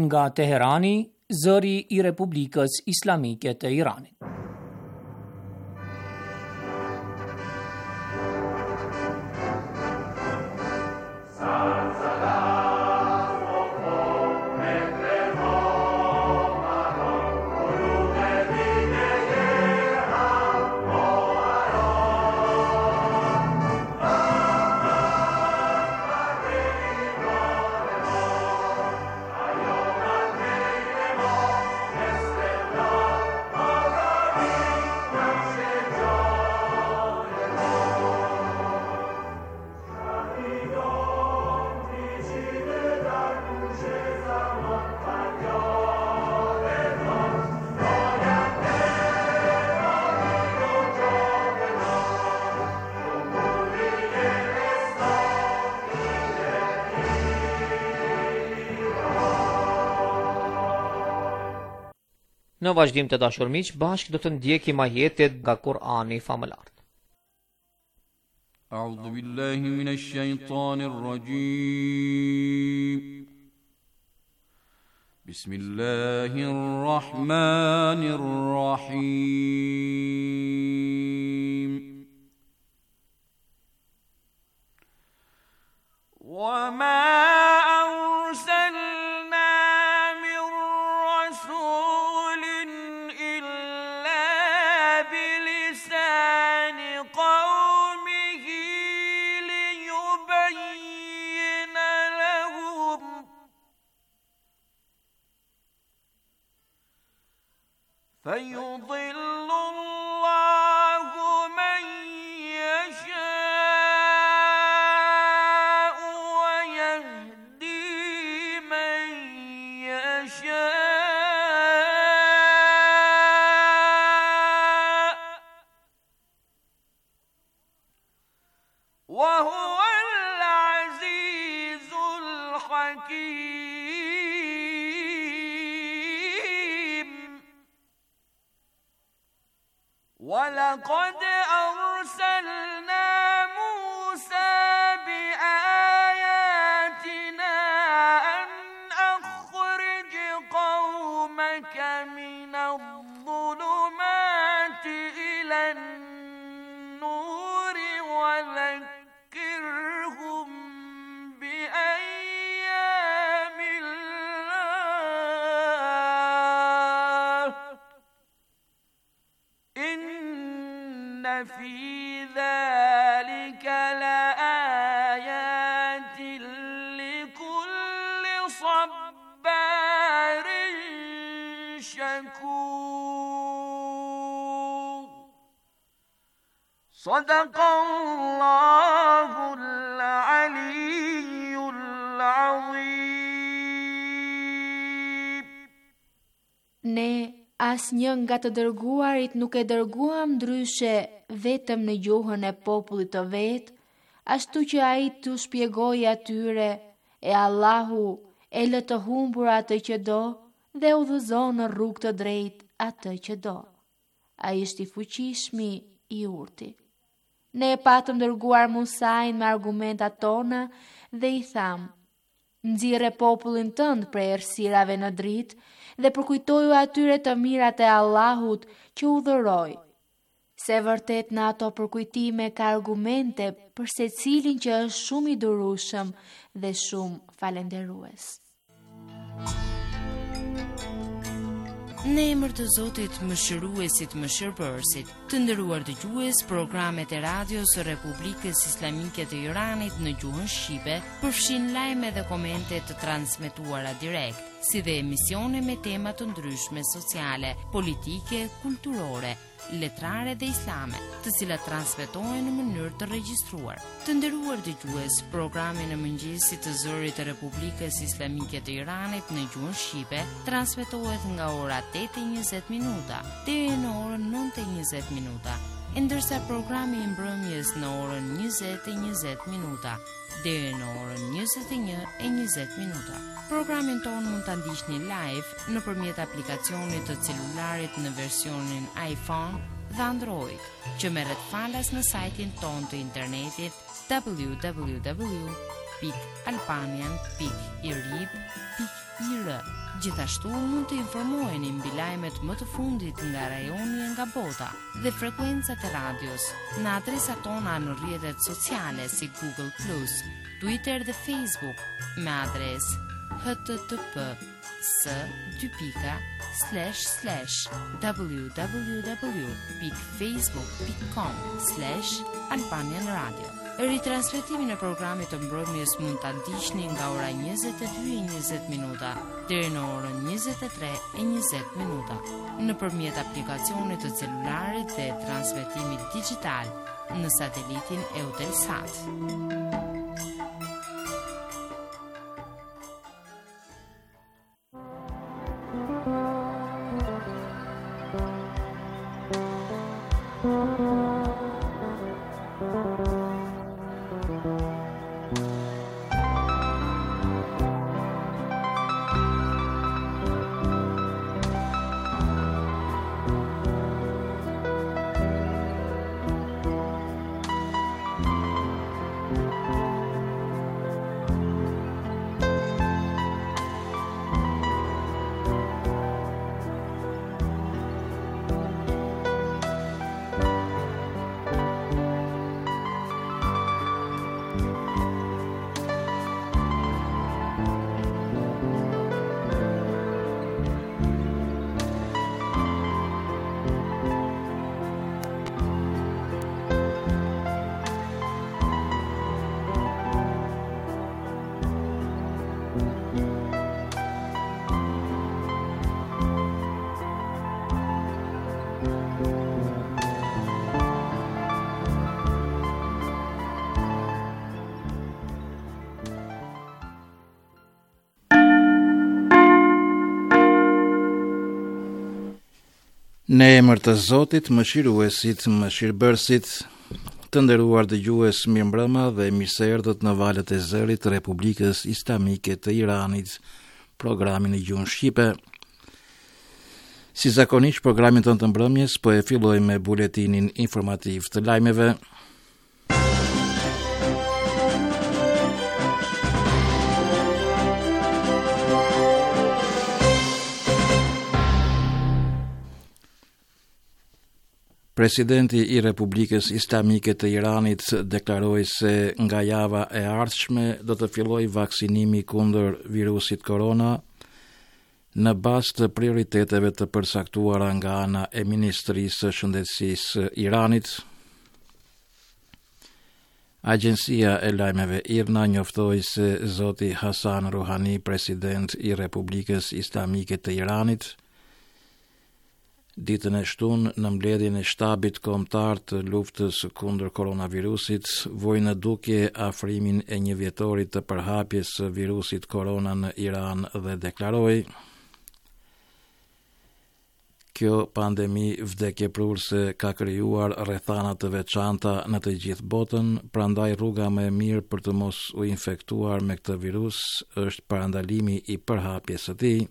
nga Teherani, zëri I Republikës Islamike të Iranit. Në vazhdim të dashur miq, bashkë do të ndjekim ajetet nga Kur'ani famëlar. A'udhu billahi minash shaitanir rajim. Bismillahir rahmanir rahim. Wa ma فيضل الله من يشاء ويهدي من يشاء وهو العزيز الحكيم ولقد أرسلنا موسى بآياتنا أن أخرج قومك من الظلمات إلى النور وذكرهم بأيام الله إن في ذلك لآيات لكل صبار شكور صدق الله العلي العظيم. Ne asnjë nga të dërguarit nuk e dërguam ndryshe vetëm në gjuhën e popullit të vet, ashtu që ai t'u shpjegojë atyre, e Allahu e lë të humbur atë që do dhe udhëzon në rrugë të drejtë atë që do. Ai është I fuqishmi I urti. Ne e patëm dërguar Musain me argumentat tona dhe I tham: nxirre popullin tënd prej errësirave në dritë dhe përkujtoju atyre të mirat e Allahut që u dhuroi. Se vërtet në ato përkujtime ka argumente për secilin që është shumë I durueshëm dhe shumë falendërues. Në emër të Zotit Mëshiruesit Mëshirbërësit, të nderuar dëgjues, programet e radios së Republikës Islamike të Iranit në gjuhën shqipe përfshin lajme dhe komente të transmetuara direkt, si dhe emisione me tema të ndryshme sociale, politike, kulturore, letrare dhe islame, të cilat transmetohen në mënyrë të regjistruar. Të nderuar dëgjues, programi në mëngjesit të zërit të Republikës Islamike të Iranit në gjuhën shqipe transmetohet nga ora 8:20 deri në orën 9:20, ndërsa programi I mbrëmjes në orën 20:20 deri në orën 21:20. Programin tonë mund ta ndiqni live nëpërmjet aplikacionit të celularit në versionin iPhone dhe Android, që merret falas në sajtin tonë të internetit www.albanian.irib.com. IR. Gjithashtu mund të informoheni mbi lajmet më të fundit nga rajoni e nga bota dhe frekuencat e radios në adresat tona në rrjetet sociale si Google+, Twitter dhe Facebook me adres http://www.facebook.com/Albanian Radio. Ritransmetimin e programit të mbrëmjes mund ta ndiqni nga ora 22:20 deri në orën 23:20 nëpërmjet aplikacionit të celularit dhe transmetimit digital në satelitin Eutelsat. Në emër të Zotit, mëshiruesit, mëshirbërësit, të nderuar dëgjues, mirëmbrëma dhe mirëseardhët në valët e zërit të Republikës Islamike të Iranit, programin e gjuhën shqipe. Si zakonisht, programin tonë të mbrëmjes po e filloj me buletinin informativ të lajmeve. Presidenti i Republikës Islamike të Iranit deklaroi se nga java e ardhshme do të fillojë vaksinimi kundër virusit korona në bazë të prioriteteve të përcaktuara nga ana e Ministrisë së Shëndetësisë Iranit. Agjencia e lajmeve IRNA njoftoi se zoti Hasan Rouhani, president i Republikës Islamike të Iranit, ditën e shtunë në mbledhjen e shtabit kombëtar të luftës kundër koronavirusit, voi në dukje afrimin e një vjetorit të përhapjes së virusit korona në Iran dhe deklaroi: "Kjo pandemi vdekjeprurse ka krijuar rrethana të veçanta në të gjithë botën, prandaj rruga më e mirë për të mos u infektuar me këtë virus është parandalimi i përhapjes së tij."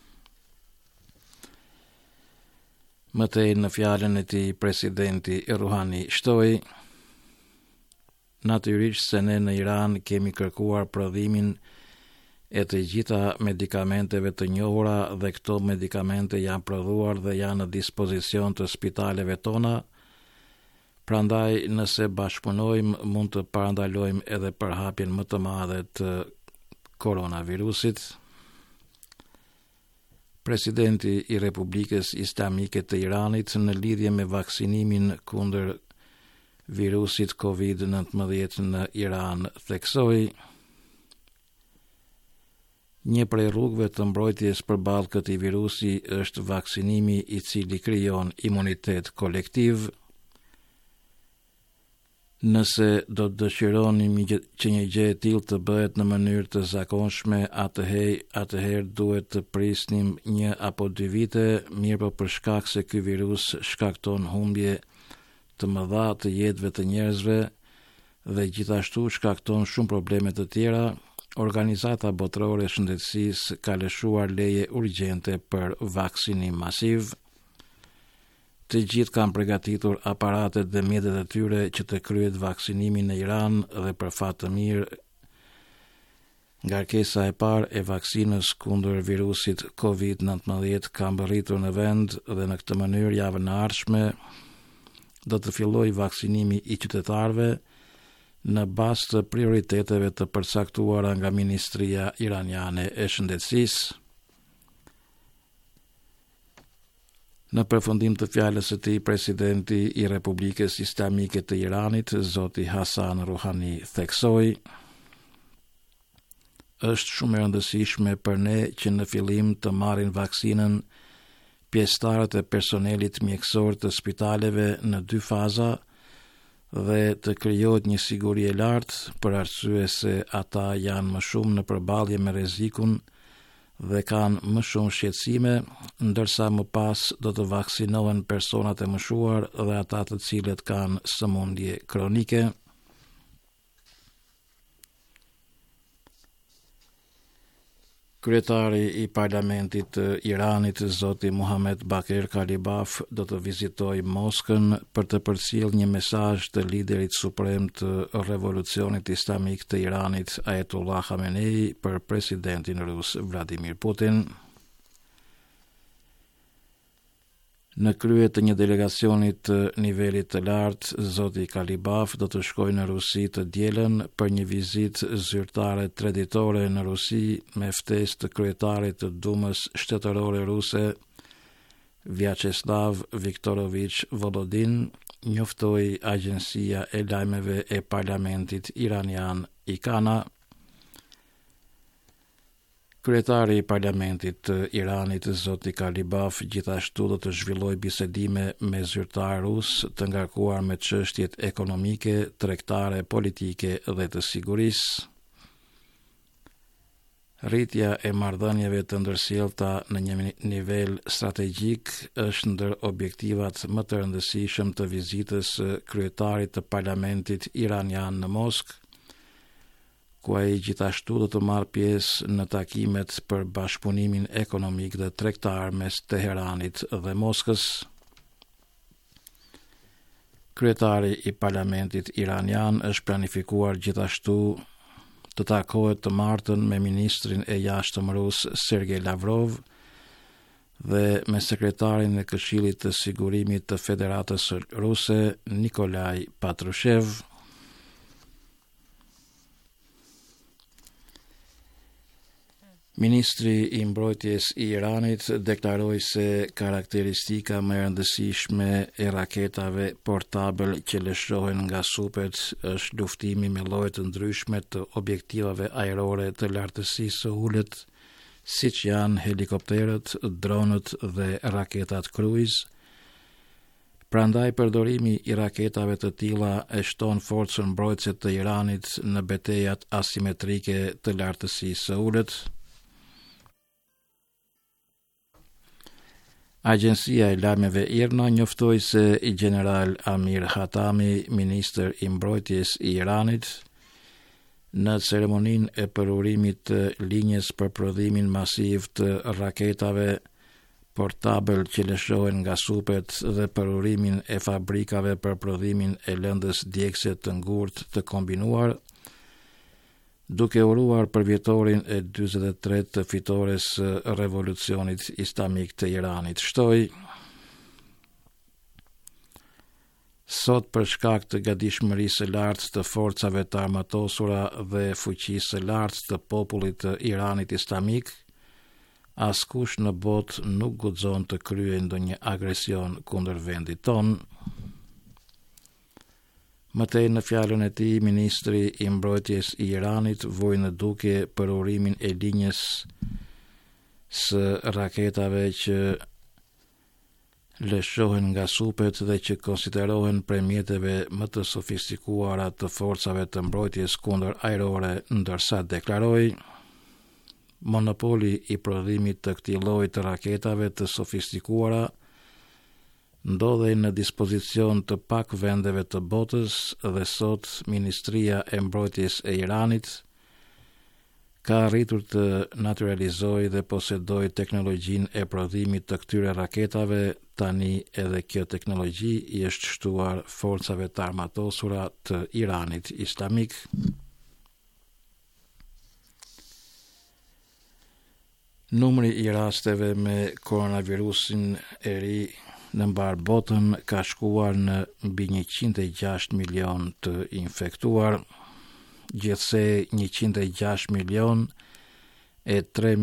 Mëtej në fjalën e tij, presidenti Rouhani shtoi: "Natyrisht se ne në Iran kemi kërkuar prodhimin e të gjitha medikamenteve të njohura dhe këto medikamente janë prodhuar dhe janë në dispozicion të spitaleve tona, prandaj nëse bashkëpunojmë mund të parandalojmë edhe përhapjen më të madhe të koronavirusit." Presidenti i Republikës Islamike të Iranit në lidhje me vaksinimin kundër virusit COVID-19 në Iran theksoi: "Një prej rrugëve të mbrojtjes përballë këtij virusi është vaksinimi, i cili krijon imunitet kolektiv. Nëse do të dëshironim që një gjë e tillë të bëhet në mënyrë të zakonshme, atëherë duhet të prisnim 1 apo 2 vite, mirëpo për shkak se ky virus shkakton humbje të mëdha të jetëve të njerëzve dhe gjithashtu shkakton shumë probleme të tjera, Organizata Botërore e Shëndetësisë ka lëshuar leje urgjente për vaksinim masiv. Të gjithë kanë përgatitur aparatet dhe mjetet e tyre që të kryet vaksinimi në Iran dhe për fat të mirë Ngarkesa e parë e vaksinës kundër virusit COVID-19 ka mbërritur në vend dhe në këtë mënyrë javën e ardhshme do të fillojë vaksinimi i qytetarëve në bazë të prioriteteve të përcaktuara nga Ministria Iraniane e Shëndetësisë. Në përfundim të fjalës së tij, presidenti i Republikës Islamike të Iranit, zoti Hasan Rouhani, theksoi: "Është shumë e rëndësishme për ne që në fillim të marrin vaksinën pjesëtarët e personelit mjekësor të spitaleve në 2 faza dhe të krijohet një siguri e lartë për arsye se ata janë më shumë në përballje me rrezikun dhe kanë më shumë shqetësime, ndërsa më pas do të vaksinohen personat e moshuar dhe ata të cilët kanë sëmundje kronike." Kryetari i Parlamentit të Iranit, zoti Muhammed Bakir Kalibaf, do të vizitojë Moskën për të përcjellë një mesazh të liderit suprem të Revolucionit Islamik të Iranit, Ayatollah Khamenei, për presidentin rus Vladimir Putin. Në krye të një delegacioni të nivelit të lartë, zoti Kalibaf do të shkojë në Rusi të dielën për një vizitë zyrtare traditore në Rusi me ftesë të kryetarit të Dumës shtetërore ruse, Vyacheslav Viktorovich Volodin, njoftoi Agjencia e Lajmeve e Parlamentit Iranian IKANA. Kryetari i Parlamentit të Iranit, zoti Kalibaf, gjithashtu do të zhvillojë bisedime me zyrtar rus të ngarkuar me çështjet ekonomike, tregtare, politike dhe të sigurisë. Rritja e marrëdhënieve të ndërsjellta në një nivel strategjik është ndër objektivat më të rëndësishëm të vizitës së kryetarit të Parlamentit iranian në Moskë, ku ai gjithashtu do të marrë pjesë në takimet për bashkëpunimin ekonomik dhe tregtar mes Teheranit dhe Moskës. Kryetari i Parlamentit iranian është planifikuar gjithashtu të takohet të martën me ministrin e jashtëm rus Sergej Lavrov dhe me sekretarin e Këshillit të Sigurimit të Federatës Ruse Nikolaj Patrushev. Ministri i Mbrojtjes i Iranit deklaroi se karakteristika më e rëndësishme e raketave portabël që lëshohen nga supet është luftimi me lloje të ndryshme të objektivave ajrore të lartësisë së ulët, siç janë helikopterët, dronët dhe raketat kruiz. Prandaj përdorimi i raketave të tilla e shton forcën mbrojtëse të Iranit në betejat asimetrike të lartësisë së ulët. Agjencia e Lajmeve IRNA njoftoi se i general Amir Hatami, ministër i mbrojtjes i Iranit, në ceremoninë e përurimit të linjës për prodhimin masiv të raketave portabël që lëshohen nga supet dhe përurimin e fabrikave për prodhimin e lëndës djegëse të ngurtë të kombinuar, duke uruar për vjetorin e 43 të fitores Revolucionit Islamik të Iranit, shtoi: "Sot për shkak të gatishmërisë së lartë të forcave të armatosura dhe fuqisë së lartë të popullit të Iranit Islamik, askush në botë nuk guxon të kryejë ndonjë agresion kundër vendit tonë." Mëtej në fjalën e tij, ministri i mbrojtjes i Iranit voi në dukje për urimin e linjës së raketave që lëshohen nga supet dhe që konsiderohen prej mjeteve më të sofistikuara të forcave të mbrojtjes kundër ajrore, ndërsa deklaroi: "Monopoli i prodhimit të këtij lloji të raketave të sofistikuara ndodhej në dispozicion të pak vendeve të botës dhe sot Ministria e Mbrojtjes e Iranit ka arritur të naturalizojë dhe posedojë teknologjinë e prodhimit të këtyre raketave. Tani edhe kjo teknologji i është shtuar forcave të armatosura të Iranit Islamik." Numri I rasteve me koronavirusin e ri në mbar botën ka shkuar në mbi 106 milion të infektuar, gjithsej 106 milion e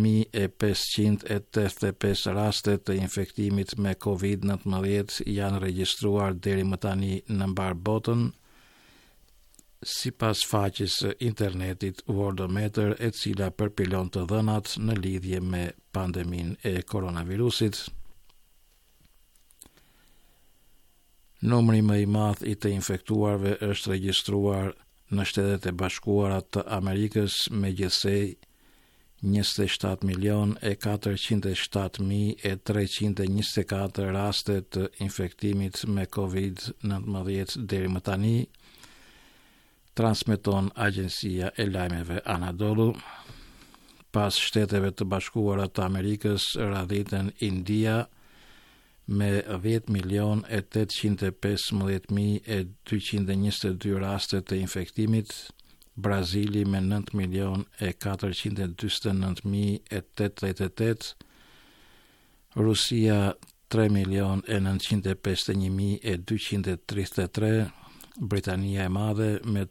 3.585 raste të infektimit me COVID-19 janë regjistruar deri më tani në mbar botën, sipas faqes së internetit Worldometer, e cila përpilon të dhënat në lidhje me pandeminë e koronavirusit. Numri më I madh I të infektuarve është regjistruar në Shtetet e Bashkuara të Amerikës me gjithsej 27.407.324 raste të infektimit me COVID-19 deri më tani, transmeton Agjencia e Lajmeve Anadolu. Pas Shteteve të Bashkuara të Amerikës radhiten India me 10.815.222 raste të infektimit, Brazili me 9.429.088, Rusia 3.951.233, Britania e Madhe me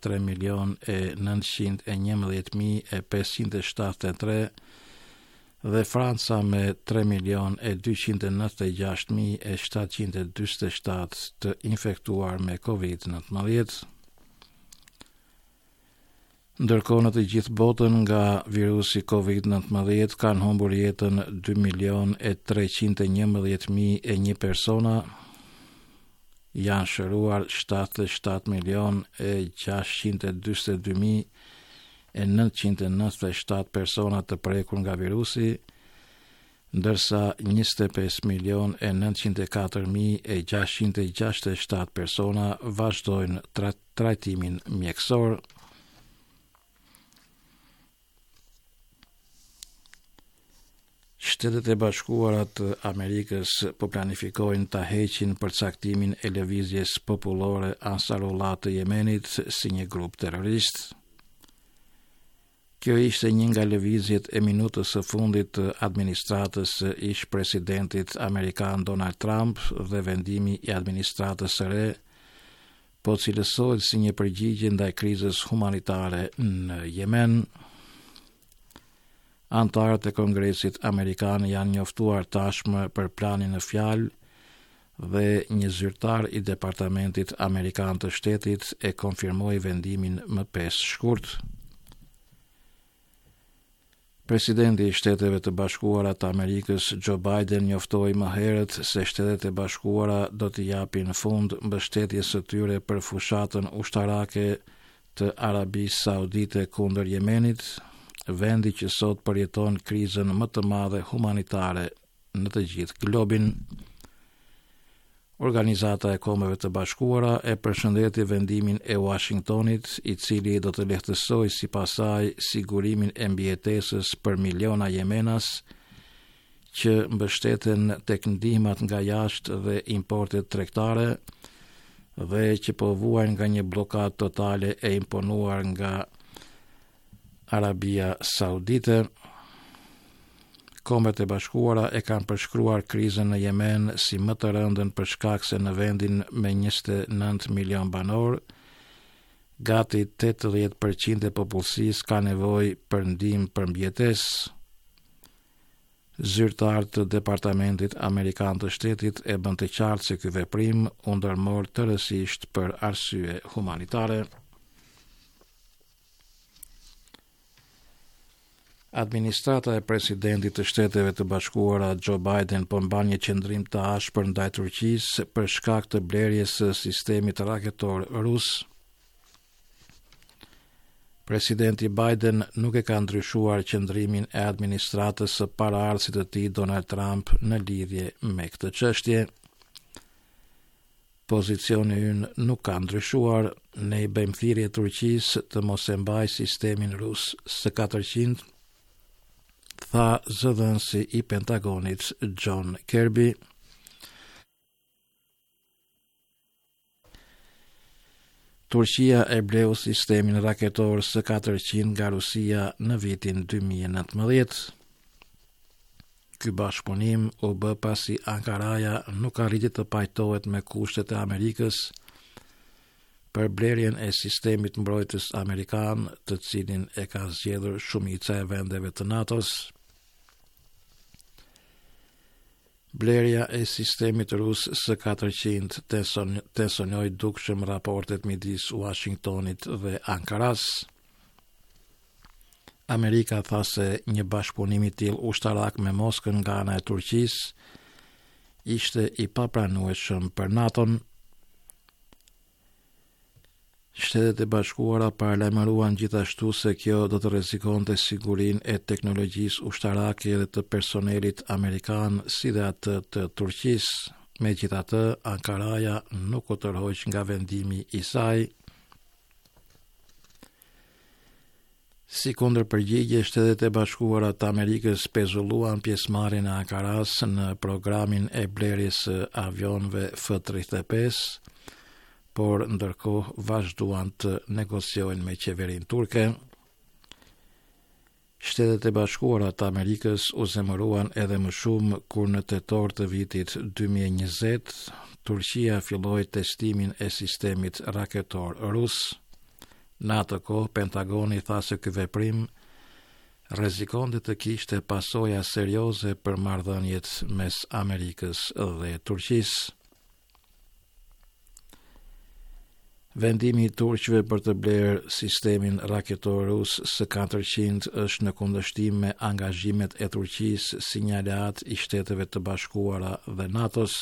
3.911.573 dhe Franca me 3.296.747 të infektuar me COVID-19. Ndërkohë në të gjithë botën nga virusi COVID-19 kanë humbur jetën 2.311.001 persona, janë shëruar 77.642.997 persona të prekur nga virusi, ndërsa 25.904.667 persona vazhdojnë trajtimin mjekësor. Shtetet e Bashkuara të Amerikës po planifikojnë ta heqin përcaktimin e lëvizjes popullore Ansarullah të Yemenit si një grup terrorist. Kjo ishte një nga lëvizjet e minutës së fundit të administratës së ish presidentit amerikan Donald Trump dhe vendimi I administratës së re po cilësohet si një përgjigje ndaj krizës humanitare në Yemen. Antarët e Kongresit Amerikan janë njoftuar tashmë për planin në fjalë dhe një zyrtar I Departamentit Amerikan të Shtetit e konfirmoi vendimin më 5 shkurt. Presidenti I Shteteve të Bashkuara të Amerikës Joe Biden njoftoi më herët se Shtetet e Bashkuara do t'i japin fund mbështetjes së tyre për fushatën ushtarake të Arabisë Saudite kundër Yemenit, vendi që sot përjeton krizën më të madhe humanitare në të gjithë globin. Organizata e Kombeve të Bashkuara e përshëndeti vendimin e Washingtonit, I cili do të lehtësoj sipas saj sigurimin e mbijetesës për miliona jemenas që mbështeten tek ndihmat nga jashtë dhe importet tregtare dhe që po vuajnë nga një blokadë totale e imponuar nga Arabia Saudite. Kombet e Bashkuara e kanë përshkruar krizën në Yemen si më të rëndën për shkak se në vendin me 29 milion banor, gati 80% e popullsisë ka nevojë për ndihmë për mbijetesë. Zyrtar të Departamentit Amerikan të Shtetit e bën të qartë se ky veprim u ndërmor tërësisht për arsye humanitare. Administrata e presidentit të Shteteve të Bashkuara Joe Biden po mban një qendrim të ashpër ndaj Turqisë për shkak të blerjes së sistemit raketor rus. Presidenti Biden nuk e ka ndryshuar qendrimin e administratës së paraardhësit të tij Donald Trump në lidhje me këtë çështje. Pozicioni ynë nuk ka ndryshuar, ne I bëjmë thirrje Turqisë të mos e mbajë sistemin rus së 400, tha zëdhënësi I Pentagonit John Kirby. Turqia e bleu sistemin raketor së 400 nga Rusia në vitin 2019. Ky bashkëpunim u bë pasi Ankaraja nuk arriti të pajtohet me kushtet e Amerikës për blerjen e sistemit mbrojtës amerikan, të cilin e ka zgjedhur shumica e vendeve të NATO-s. Blerja e sistemit rus S-400 tensionoi dukshëm raportet midis Washingtonit dhe Ankaras. Amerika tha se një bashkëpunim i tillë ushtarak me Moskën nga ana e Turqisë ishte i papranueshëm për NATO-n. Shtetet e Bashkuara paralajmëruan gjithashtu se kjo do të rrezikonte sigurinë e teknologjisë ushtarake dhe të personelit amerikan si dhe atë të Turqisë. Megjithatë, Ankaraja nuk u tërhoq nga vendimi i saj. Si kundërpërgjigje, Shtetet e Bashkuara të Amerikës pezulluan pjesëmarrjen e Ankaras në programin e blerjes së avionëve F-35, por ndërkohë vazhduan të negociojnë me qeverinë turke. Shtetet e Bashkuara të Amerikës u zemëruan edhe më shumë kur në tetor të vitit 2020 Turqia filloi testimin e sistemit raketor rus. Në atë kohë, Pentagoni tha se ky veprim rrezikonte të kishte pasoja serioze për marrëdhëniet mes Amerikës dhe Turqisë. Vendimi i turqëve për të blerë sistemin raketor rus S-400 është në kundërshtim me angazhimet e Turqisë si një aleat i Shteteve të Bashkuara dhe NATO-s.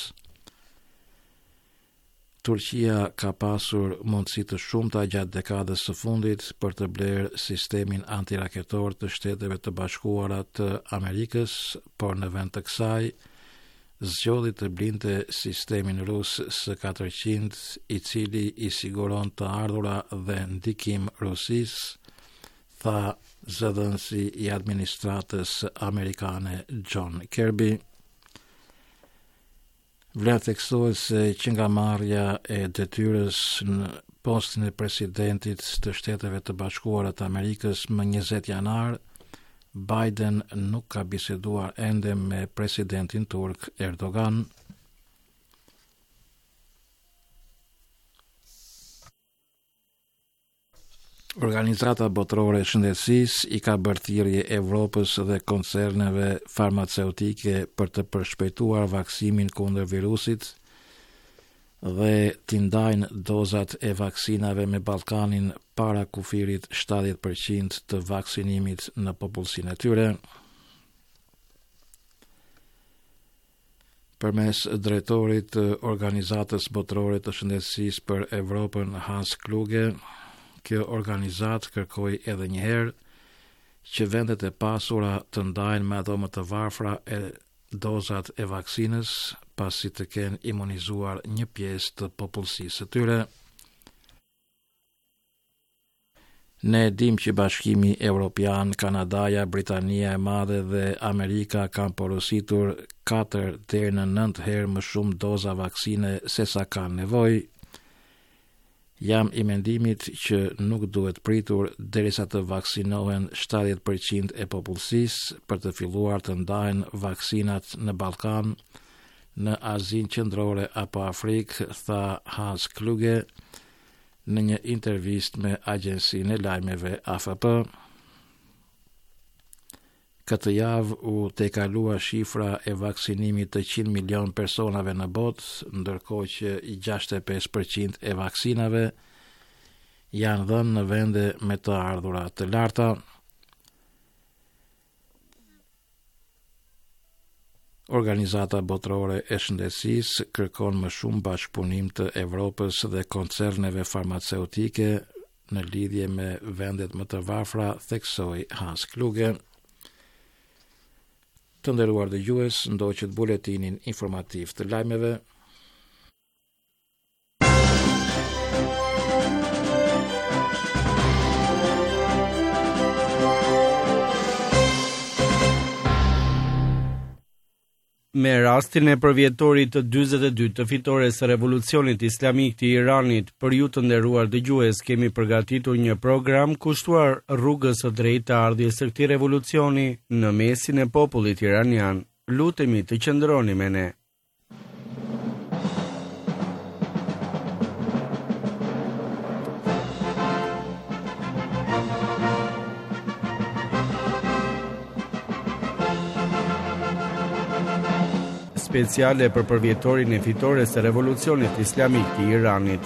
Turqia ka pasur mundësi të shumta gjatë dekadës së fundit për të blerë sistemin antiraketor të Shteteve të Bashkuara të Amerikës, por në vend të kësaj zgjodhi të blinte sistemin rus S-400, i cili i siguron të ardhura dhe ndikim Rusisë, tha zëdhënësi i administratës amerikane John Kirby. Vlen theksohet se që nga marrja e detyrës në postin e presidentit të Shteteve të Bashkuara të Amerikës më 20 janar, Biden nuk ka biseduar ende me presidentin turk Erdogan. Organizata Botërore e Shëndetësisë i ka bërë thirrje Evropës dhe koncerneve farmaceutike për të përshpejtuar vaksimin kundër virusit dhe t'i ndajnë dozat e vaksinave me Ballkanin para kufirit 70% të vaksinimit në popullsinë e tyre. Përmes drejtorit të Organizatës Botërore të Shëndetësisë për Evropën Hans Kluge, kjo organizatë kërkoi edhe një herë që vendet e pasura të ndajnë me ato më të varfra e dozat e vaksinës pasi të kenë imunizuar një pjesë të popullsisë së tyre. Ne dim që Bashkimi Evropian, Kanadaja, Britania e Madhe dhe Amerika kanë porositur 4 deri në 9 herë më shumë doza vaksine se sa kanë nevojë. Jam i mendimit që nuk duhet pritur derisa të vaksinohen 70% e popullsisë për të filluar të ndahen vaksinat në Ballkan, në Azinë Qendrore apo Afrikë, tha Hans Kluge në një intervistë me agjencinë e lajmeve AFP. Këtë javë u tejkalua shifra e vaksinimit të 100 milion personave në botë, ndërkohë që 65% e vaksinave janë dhënë në vende me të ardhura të larta. Organizata Botërore e Shëndetësisë kërkon më shumë bashkëpunim të Evropës dhe koncerneve farmaceutike në lidhje me vendet më të varfra, theksoi Hans Kluge. Të nderuar dëgjues, ndoqët buletinin informativ të lajmeve. Me rastin e përvjetorit të 42 të fitores së revolucionit islamik të Iranit, për ju të nderuar dëgjues, kemi përgatitur një program kushtuar rrugës së drejtë të ardhjes së këtij revolucioni në mesin e popullit iranian. Lutemi të qëndroni me ne. Speciale për përvjetorin e fitores së revolucionit islamik të Iranit.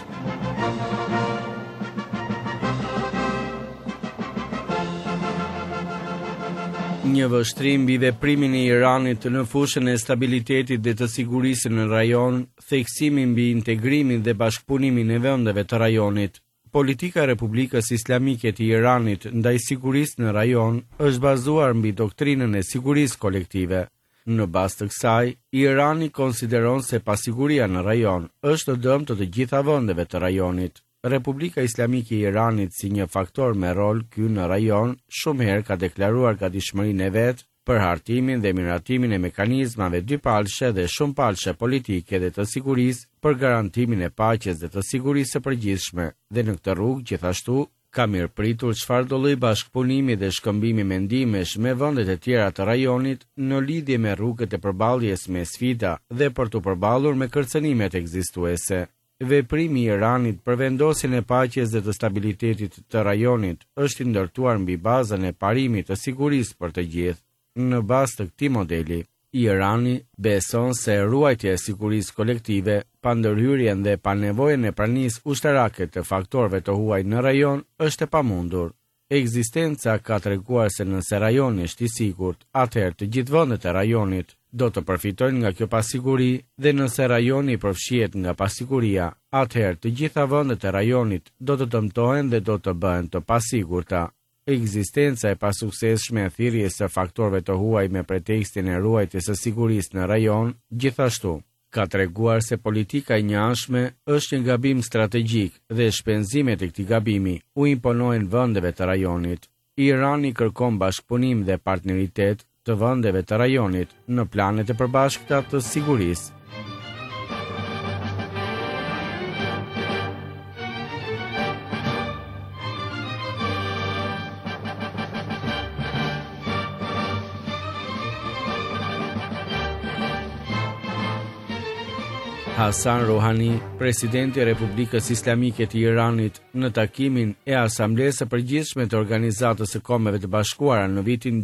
Një vështrim mbi veprimin e Iranit në fushën e stabilitetit dhe të sigurisë në rajon, theksimi mbi integrimin dhe bashkëpunimin e vendeve të rajonit. Politika e Republikës Islamike të Iranit ndaj sigurisë në rajon është bazuar mbi doktrinën e sigurisë kolektive. Në bazë të kësaj, Irani konsideron se pasiguria në rajon është dëm të gjitha vendeve të rajonit. Republika Islamike e Iranit si një faktor me rol ky në rajon shumë herë ka deklaruar gatishmërinë e vet për hartimin dhe miratimin e mekanizmave dypalshe dhe shumëpalshe politike dhe të sigurisë për garantimin e paqes dhe të sigurisë së përgjithshme dhe në këtë rrugë gjithashtu ka mirëpritur çfarë do lloj bashkëpunimi dhe shkëmbimi mendimesh me vendet e tjera të rajonit në lidhje me rrugët e përballjes me sfida dhe për të përballur me kërcënimet ekzistuese. Veprimi i Iranit për vendosjen e paqes dhe të stabilitetit të rajonit është i ndërtuar mbi bazën e parimit të sigurisë për të gjithë. Në bazë të këtij modeli, Irani beson se ruajtja e sigurisë kolektive, pa ndërhyrjen dhe pa nevojën e pranisë ushtarake të faktorëve të huaj në rajon është e pamundur. Ekzistenca ka treguar se nëse rajoni është i sigurt, atëherë të gjithë vendet e rajonit do të përfitojnë nga kjo pasiguri dhe nëse rajoni përfshihet nga pasiguria, atëherë të gjitha vendet e rajonit do të dëmtohen dhe do të bëhen të pasigurta. Ekzistenca e pasuksesshme e thirrjes së faktorëve të huaj me pretekstin e ruajtjes së sigurisë në rajon, gjithashtu ka treguar se politika e njëanshme është një gabim strategjik dhe shpenzimet e këtij gabimi u imponojnë vendeve të rajonit. Irani kërkon bashkëpunim dhe partneritet të vendeve të rajonit në planet e përbashkëta të sigurisë. Hasan Rouhani, presidenti i Republikës Islamike të Iranit, në takimin e Asamblesë së Përgjithshme të Organizatës së Kombeve të Bashkuara në vitin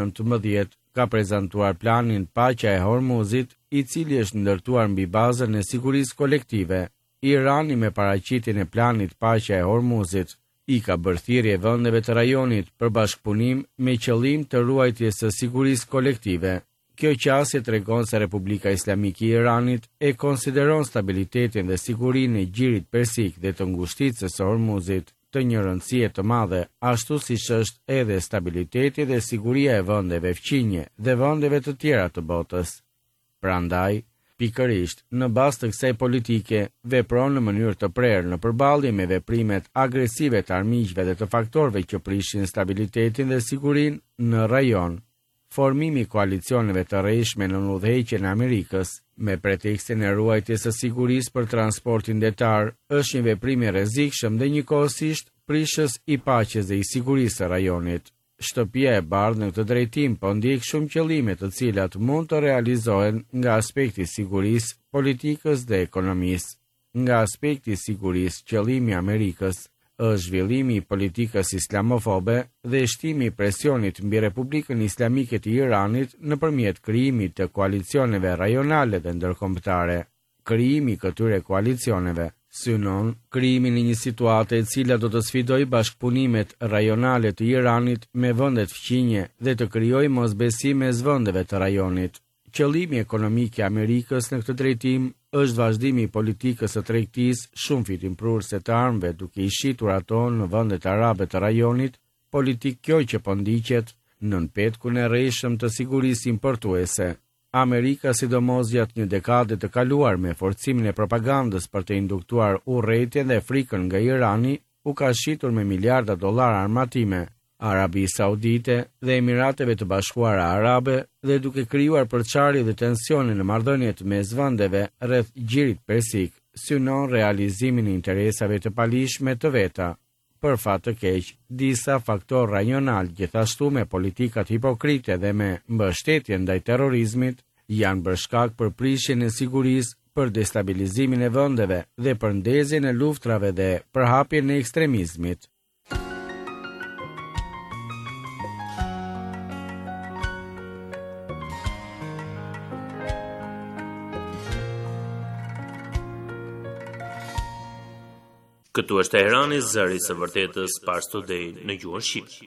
2019, ka prezantuar planin Paqja e Hormuzit, i cili është ndërtuar mbi bazën e sigurisë kolektive. Irani me paraqitjen e planit Paqja e Hormuzit i ka bërë thirrje vendeve të rajonit për bashkëpunim me qëllim të ruajtjes së sigurisë kolektive. Kjo qasje tregon se Republika Islamike e Iranit e konsideron stabilitetin dhe sigurinë e gjirit persik dhe të ngushticës së Hormuzit të një rëndësie të madhe, ashtu siç është edhe stabiliteti dhe siguria e vendeve fqinje dhe vendeve të tjera të botës. Prandaj, pikërisht, në bazë të kësaj politike, vepron në mënyrë të prerë në përballje me veprimet agresive të armiqve dhe të faktorëve që prishin stabilitetin dhe sigurinë në rajon. Formimi i koalicioneve të rreshme në udhëheqjen e Amerikës me pretekstin e ruajtjes së sigurisë për transportin detar është një veprim i rrezikshëm dhe njëkohësisht prishës i paqes dhe i sigurisë së rajonit. Shtëpia e Bardhë në këtë drejtim po ndjek shumë qëllime të cilat mund të realizohen nga aspekti i sigurisë, politikës dhe ekonomisë. Nga aspekti i sigurisë, qëllimi i Amerikës është zhvillimi i politikës islamofobe dhe shtimi i presionit mbi Republikën Islamike të Iranit nëpërmjet krijimit të koalicioneve rajonale dhe ndërkombëtare. Krijimi i këtyre koalicioneve synon krijimin e një situate e cila do të sfidojë bashkëpunimet rajonale të Iranit me vendet fqinje dhe të krijojë mosbesim mes vendeve të rajonit. Qëllimi ekonomik i Amerikës në këtë drejtim është vazhdimi i politikës së tregtisë shumë fitimprurse të armëve duke i shitur ato në vendet arabe të rajonit, politikë kjo që po ndiqet nën petkun e rreshëm të sigurisë importuese. Amerika, sidomos gjatë një dekade të kaluar me forcimin e propagandës për të induktuar urrëtitjen dhe frikën nga Irani, u ka shitur me miliarda dollar armatime Arabi Saudite dhe Emirateve të Bashkuara Arabe dhe duke krijuar përçarje dhe tensione në marrëdhëniet mes vendeve rreth gjirit persik, synon realizimin e interesave të palishme të veta. Për fat të keq, disa faktorë rajonal gjithashtu me politikat hipokrite dhe me mbështetje ndaj terrorizmit janë bërë shkak për prishjen e sigurisë, për destabilizimin e vendeve dhe për ndezjen e luftrave dhe përhapjen e ekstremizmit. Këtu është Teherani, zëri i së vërtetës, Pars Today në gjuhën shqipe.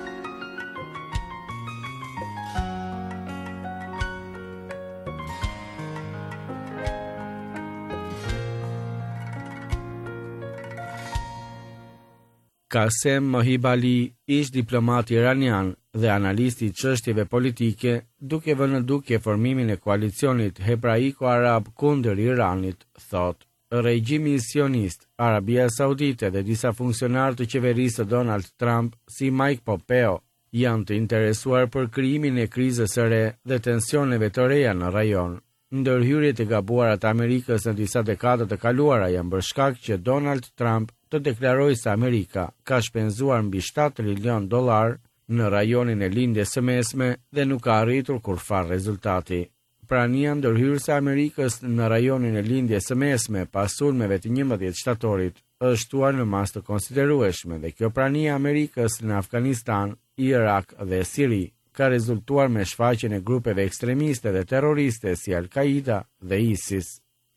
Kasem Mohibali, ish diplomat iranian dhe analisti i çështjeve politike, duke vënë në dukje formimin e koalicionit hebraiko-arab kundër Iranit, thotë: regjimi sionist, Arabia Saudite dhe disa funksionarë të qeverisë së Donald Trump, si Mike Pompeo, janë të interesuar për krijimin e krizës së re dhe tensioneve të reja në rajon. Ndërhyrjet e gabuara të Amerikës në disa dekada të kaluara janë bërë shkak që Donald Trump të deklarojë se Amerika ka shpenzuar mbi 7 trilion dollar në rajonin e lindjes së mesme dhe nuk ka arritur kurfar rezultati. Prania ndërhyrëse e Amerikës në rajonin e lindjes së mesme pas sulmeve të 11 shtatorit është shtuar në masë të konsiderueshme dhe kjo prani e Amerikës në Afganistan, Irak dhe Siri ka rezultuar me shfaqjen e grupeve ekstremiste dhe terroriste si Al-Qaida dhe ISIS.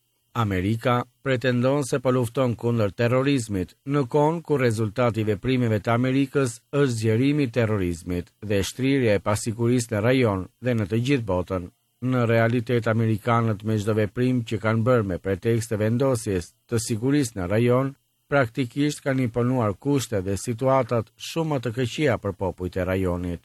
Amerika pretendon se po lufton kundër terrorizmit në kohë ku rezultati i veprimeve të Amerikës është zgjerimi i terrorizmit dhe shtrirja e pasigurisë në rajon dhe në të gjithë botën. Në realitet, amerikanët me çdo veprim që kanë bërë me pretekst të vendosjes të sigurisë në rajon, praktikisht kanë imponuar kushte dhe situatat shumë më të këqija për popujt e rajonit.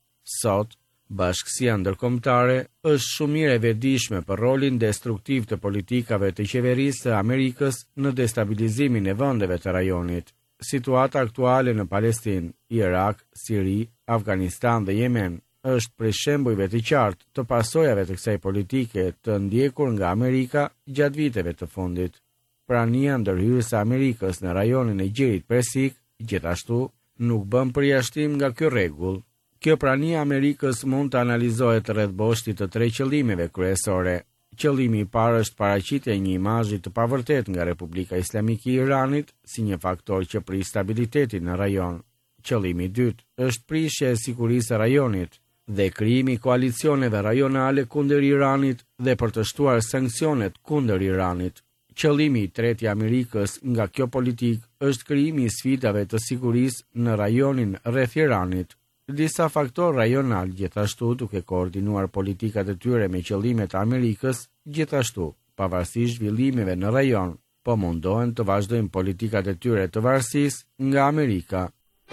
Sot, bashkësia ndërkombëtare është shumë mirë e vetëdijshme për rolin destruktiv të politikave të qeverisë së Amerikës në destabilizimin e vendeve të rajonit. Situata aktuale në Palestinë, Irak, Siri, Afganistan dhe Yemen është prej shembujve të qartë të pasojave të kësaj politike të ndjekur nga Amerika gjatë viteve të fundit. Prania ndërhyrëse e Amerikës në rajonin e Gjirit Persik, gjithashtu, nuk bën përjashtim nga ky rregull. Kjo prani e Amerikës mund të analizohet rreth boshtit të 3 qëllimeve kryesore. Qëllimi i parë është paraqitja e një imazhi të pavërtet nga Republika Islamike e Iranit si një faktor që pris stabilitetin në rajon. Qëllimi i dytë është prishja e sigurisë së rajonit dhe krijimi i koalicioneve rajonale kundër Iranit dhe për të shtuar sanksionet kundër Iranit. Qëllimi i tretë i Amerikës nga kjo politikë është krijimi i sfidave të sigurisë në rajonin rreth Iranit. Disa faktorë rajonal gjithashtu duke koordinuar politikat e tyre me qëllimet e Amerikës, gjithashtu, pavarësisht zhvillimeve në rajon, po mundohen të vazhdojnë politikat e tyre të varësisë nga Amerika.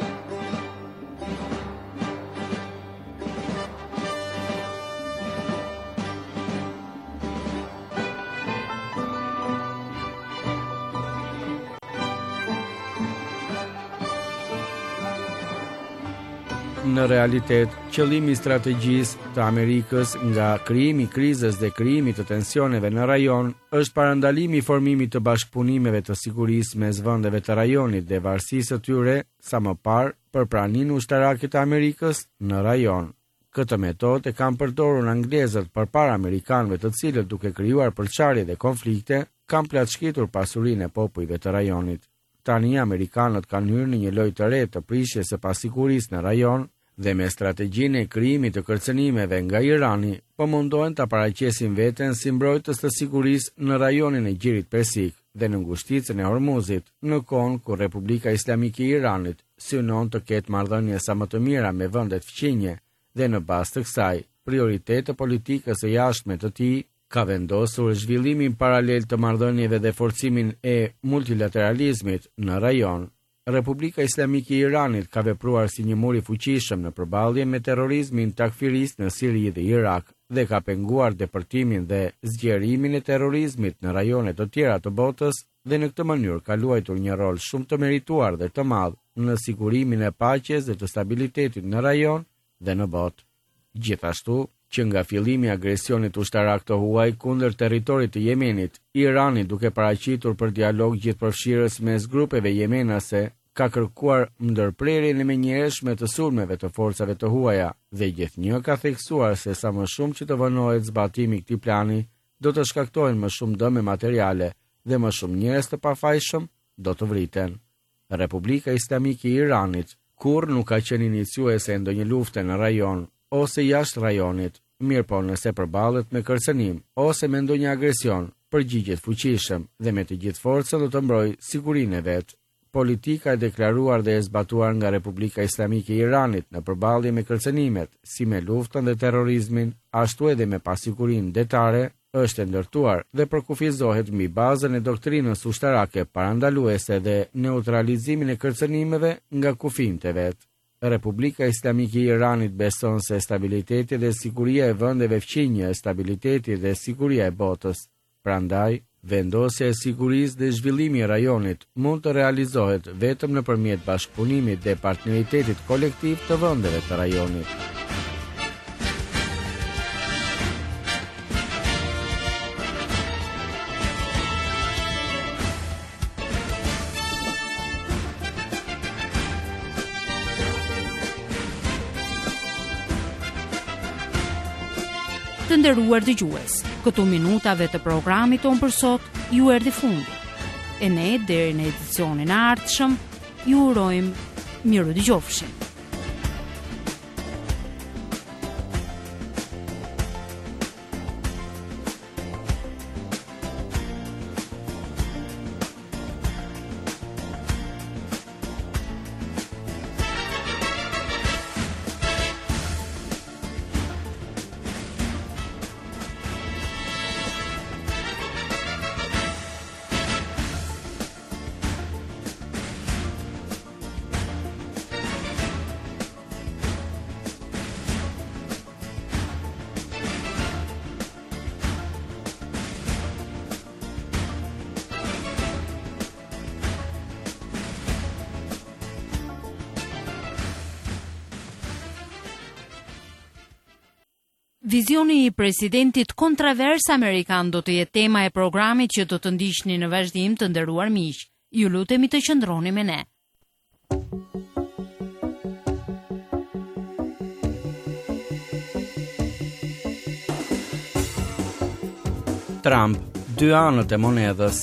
Në realitet, qëllimi i strategjisë të Amerikës nga krijimi i krizës dhe krijimi të tensioneve në rajon është parandalimi i formimit të bashkëpunimeve të sigurisë mes vendeve të rajonit dhe varësisë së tyre sa më parë për praninë ushtarake të Amerikës në rajon. Këtë metodë e kanë përdorur anglezët përpara amerikanëve, të cilët duke krijuar përçarje dhe konflikte, kanë plaçkitur pasurinë e popujve të rajonit. Tani amerikanët kanë hyrë në një lojë të re të prishjes së pasigurisë në rajon dhe me strategjinë e krijimit të kërcënimeve nga Irani, po mundohen ta paraqesin veten si mbrojtës të sigurisë në rajonin e Gjirit Persik dhe në ngushticën e Hormuzit, në kohë kur Republika Islamike e Iranit synon të ketë marrëdhënie sa më të mira me vendet fqinje dhe në bazë të kësaj, prioritet të politikës së jashtme të tij ka vendosur zhvillimin paralel të marrëdhënieve dhe forcimin e multilateralizmit në rajon. Republika Islamike e Iranit ka vepruar si një mur i fuqishëm në përballje me terrorizmin takfirist në Siri dhe Irak dhe ka penguar depërtimin dhe zgjerimin e terrorizmit në rajone të tjera të botës dhe në këtë mënyrë ka luajtur një rol shumë të merituar dhe të madh në sigurimin e paqes dhe të stabilitetit në rajon dhe në botë. Gjithashtu, që nga fillimi i agresionit ushtarak të huaj kundër territorit të Yemenit, Irani duke paraqitur për dialog gjithëpërfshirës mes grupeve jemenase, ka kërkuar ndërprerjen e menjëhershme të sulmeve të forcave të huaja dhe gjithnjë ka theksuar se sa më shumë që të vënohet zbatimi i këtij plani, do të shkaktojnë më shumë dëme materiale dhe më shumë njerëz të pafajshëm do të vriten. Republika Islamike e Iranit kurrë nuk ka qenë iniciuese e ndonjë lufte në rajon ose jashtë rajonit, mirë po nëse përballet me kërcënim ose me ndonjë agresion, përgjigjet fuqishëm dhe me të gjithë forcën do të mbrojë sigurinë e vet. Politika e deklaruar dhe e zbatuar nga Republika Islamike e Iranit në përballje me kërcënimet, si me luftën dhe terrorizmin, ashtu edhe me pasigurinë detare, është e ndërtuar dhe përkufizohet mbi bazën e doktrinës ushtarake parandaluese dhe neutralizimin e kërcënimeve nga kufijtë e vet. Republika Islamike e Iranit beson se stabiliteti dhe siguria e vendeve fqinje, stabiliteti dhe siguria e botës. Prandaj, vendosja e sigurisë dhe zhvillimi i rajonit mund të realizohet vetëm nëpërmjet bashkëpunimit dhe partneritetit kolektiv të vendeve të rajonit. Të nderuar dëgjues, këtu minutave të programit tonë për sot ju erdhi fundi. E ne deri në edicionin e ardhshëm ju urojmë miru dëgjofshim. Vizioni i presidentit kontrovers amerikan do të jetë tema e programit që do të ndiqni në vazhdim, të nderuar miq. Ju lutemi të qëndroni me ne. Trump, dy anët e monedhës.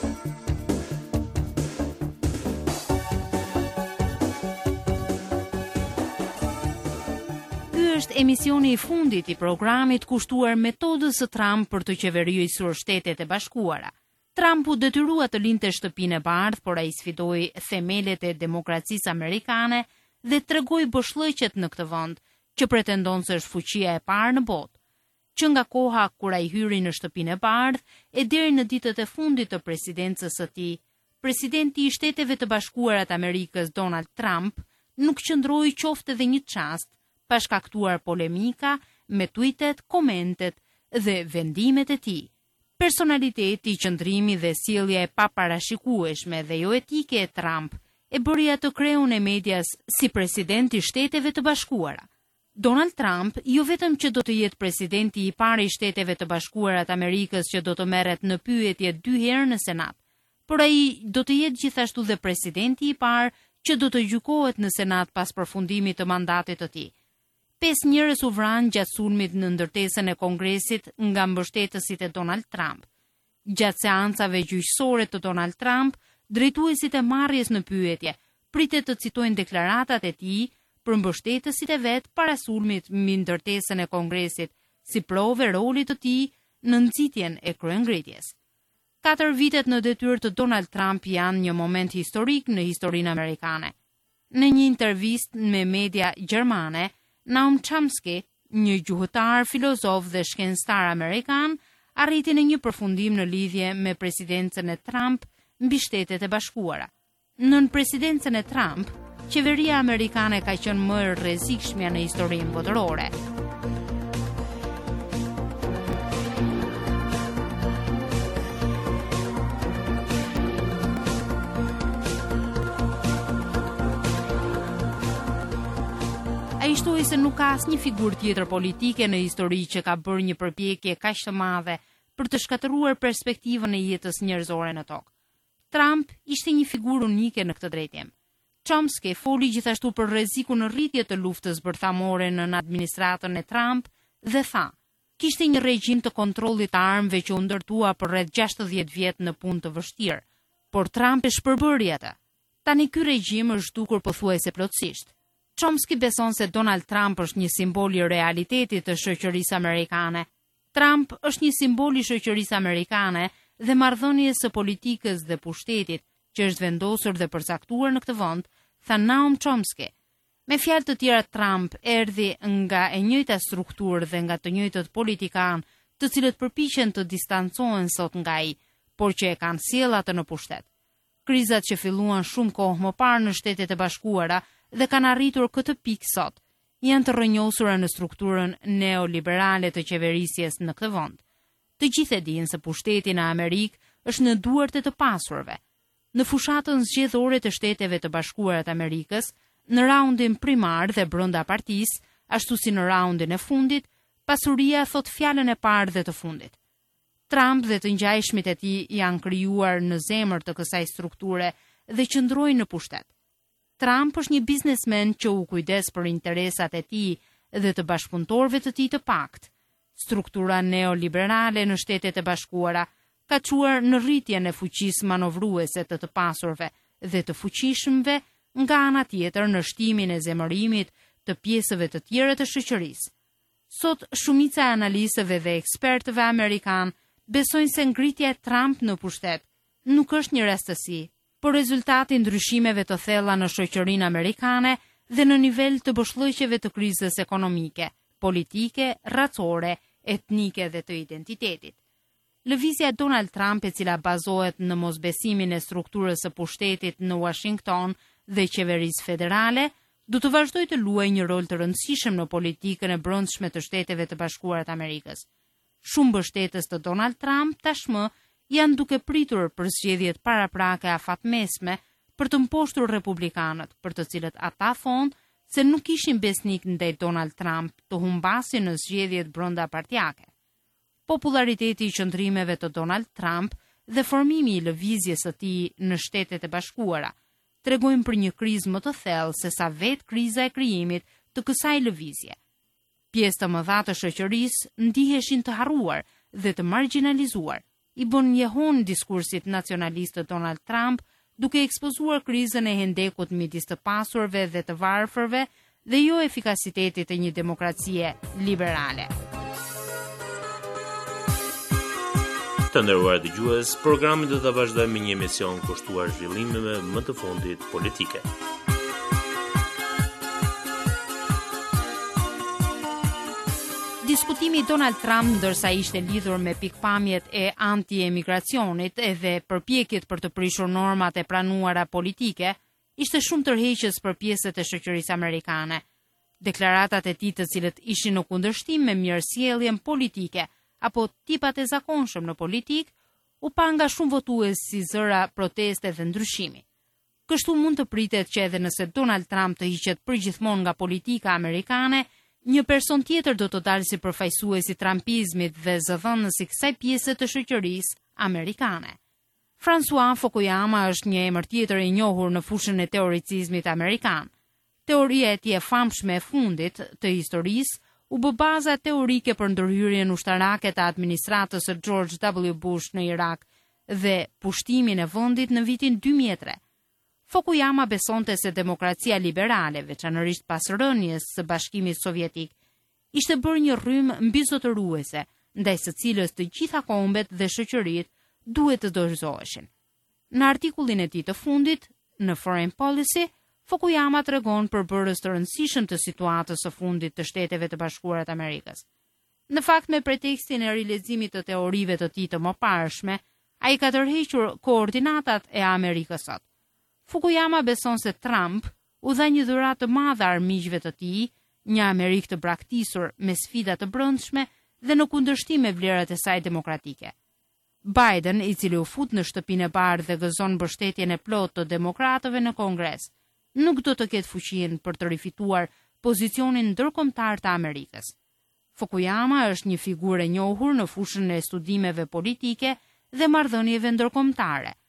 Është emisioni i fundit i programit kushtuar metodës së Trump për të qeverisur Shtetet e Bashkuara. Trump u detyrua të linte shtëpinë e bardhë, por ai sfidoi themelet e demokracisë amerikane dhe tregoi boshllëqet në këtë vend, që pretendon se është fuqia e parë në botë. Që nga koha kur ai hyri në shtëpinë e bardhë e deri në ditët e fundit të presidencës së tij, presidenti i Shteteve të Bashkuara të Amerikës Donald Trump nuk qëndroi qoftë edhe një çast pa shkaktuar polemika me tweetet, komentet dhe vendimet e tij. Personaliteti, qëndrimi dhe sjellja e paparashikueshme dhe jo etike e Trump e bëri atë kreun e medias si president i Shteteve të Bashkuara. Donald Trump jo vetëm që do të jetë presidenti i parë i Shteteve të Bashkuara të Amerikës që do të merret në pyetje 2 herë në Senat, por ai do të jetë gjithashtu dhe presidenti i parë që do të gjykohet në Senat pas përfundimit të mandatit të tij. 5 njerëz u vranë gjatë sulmit në ndërtesën e Kongresit nga mbështetësit e Donald Trump. Gjatë seancave gjyqësore të Donald Trump, drejtuesit e marrjes në pyetje pritet të citojnë deklaratat e tij për mbështetësit e vet para sulmit mbi ndërtesën e Kongresit, si provë rolit të tij në nxitjen e kryengritjes. 4 vitet në detyrë të Donald Trump janë një moment historik në historinë amerikane. Në një intervistë me media gjermane, Noam Chomsky, një gjuhëtar, filozof dhe shkencëtar amerikan, arriti në një përfundim në lidhje me presidencën e Trump mbi Shtetet e Bashkuara. Nën presidencën e Trump, qeveria amerikane ka qenë më e rrezikshme në historinë botërore. Ai shtoi se nuk ka asnjë figurë tjetër politike në histori që ka bërë një përpjekje kaq të madhe për të shkatëruar perspektivën e jetës njerëzore në tokë. Trump ishte një figurë unike në këtë drejtim. Chomsky foli gjithashtu për rrezikun në rritje të luftës bërthamore në administratën e Trump dhe tha: kishte një regjim të kontrollit të armëve që u ndërtua për rreth 60 vjet në punë të vështirë, por Trump e shpërbëri atë. Tani ky regjim është dukur pothuajse plotësisht. Chomsky beson se Donald Trump është një simbol i realitetit të shoqërisë amerikane. Trump është një simbol i shoqërisë amerikane dhe marrëdhënies së politikës dhe pushtetit që është vendosur dhe përcaktuar në këtë vend, tha Noam Chomsky. Me fjalë të tjera, Trump erdhi nga e njëjta strukturë dhe nga të njëjtët politikanë, të cilët përpiqen të distancohen sot nga ai, por që e kanë sjellë atë në pushtet. Krizat që filluan shumë kohë më parë në Shtetet e Bashkuara dhe kanë arritur këtë pikë sot, janë të rrënjosura në strukturën neoliberale të qeverisjes në këtë vend. Të gjithë e dinë se pushteti në Amerikë është në duart e të pasurve. Në fushatën zgjedhore të Shteteve të Bashkuara të Amerikës, në raundin primar dhe brenda partisë, ashtu si në raundin e fundit, pasuria thot fjalën e parë dhe të fundit. Trump dhe të ngjajshmit e tij janë krijuar në zemër të kësaj strukture dhe qëndrojnë në pushtet. Trump është një biznesmen që u kujdes për interesat e tij dhe të bashkëpunëtorëve të tij të pakt. Struktura neoliberale në Shtetet e Bashkuara ka çuar në rritjen e fuqisë manovruese të pasurve dhe të fuqishmëve, nga ana tjetër në shtimin e zemërimit të pjesëve të tjera të shoqërisë. Sot shumica e analistëve dhe ekspertëve amerikan besojnë se ngritja e Trump në pushtet nuk është një rastësi, por rezultati i ndryshimeve të thella në shoqërinë amerikane dhe në nivel të boshllëqeve të krizës ekonomike, politike, racore, etnike dhe të identitetit. Lëvizja Donald Trump, e cila bazohet në mosbesimin e strukturës së pushtetit në Washington dhe qeverisë federale, do të vazhdojë të luajë një rol të rëndësishëm në politikën e brendshme të Shteteve të Bashkuara të Amerikës. Shumë mbështetës të Donald Trump tashmë janë duke pritur për zgjedhjet paraprake afatmesme për të mposhtur republikanët, për të cilët ata thonë se nuk ishin besnik ndaj Donald Trump të humbasin në zgjedhjet brenda partijake. Populariteti i qëndrimeve të Donald Trump dhe formimi i lëvizjes së tij në Shtetet e Bashkuara tregojnë për një krizë më të thellë se sa vetë kriza e krijimit të kësaj lëvizje. Pjesë të mëdha të shoqërisë ndiheshin të harruar dhe të marginalizuar, i bën njehon diskursit nacionalist të Donald Trump, duke ekspozuar krizën e hendekut midis të pasurve dhe të varfërve dhe jo efikasitetit të një demokracie liberale. Të nderuar dëgjues, programi do ta vazhdojmë me një emision kushtuar zhvillimeve më të fundit politike. Diskutimi i Donald Trump, ndërsa ishte lidhur me pikpamjet e anti-emigracionit edhe përpjekjet për të prishur normat e pranuara politike, ishte shumë tërheqës për pjesët e shoqërisë amerikane. Deklaratat e tij, të cilët ishin në kundërshtim me mirësjelljen politike apo tipat e zakonshëm në politik, u pa nga shumë votues si zëra proteste dhe ndryshimi. Kështu mund të pritet që edhe nëse Donald Trump të hiqet përgjithmonë nga politika amerikane, një person tjetër do të dalë si përfaqësues i trumpizmit dhe zëdhënës i kësaj pjese të shoqërisë amerikane. François Fukuyama është një emër tjetër i njohur në fushën e teoricizmit amerikan. Teoria e tij e famshme e fundit të historisë u bë baza teorike për ndërhyrjen ushtarake të administratës së George W. Bush në Irak dhe pushtimin e vendit në vitin 2003. Fukuyama besonte se demokracia liberale, veçanërisht pas rënies së Bashkimit Sovjetik, ishte bërë një rrymë mbizotëruese, ndaj së cilës të gjitha kombet dhe shoqëritë duhet të dorëzoheshin. Në artikullin e tij të fundit, në Foreign Policy, Fukuyama tregon për bërës të rëndësishëm të situatës së fundit të Shteteve të Bashkuara të Amerikës. Në fakt, me pretekstin e rileximit të teorive të tij të mëparshme, ai ka tërhequr koordinatat e Amerikës sot. Fukuyama beson se Trump u dha një dhuratë të madhe armiqve të tij, një Amerikë të braktisur me sfida të brendshme dhe në kundërshtim me vlerat e saj demokratike. Biden, i cili u fut në shtëpinë e bardhë dhe gëzon mbështetjen e plotë të demokratëve në Kongres, nuk do të ketë fuqinë për të rifituar pozicionin ndërkombëtar të Amerikës. Fukuyama është një figurë e njohur në fushën e studimeve politike dhe marrëdhënieve ndërkombëtare.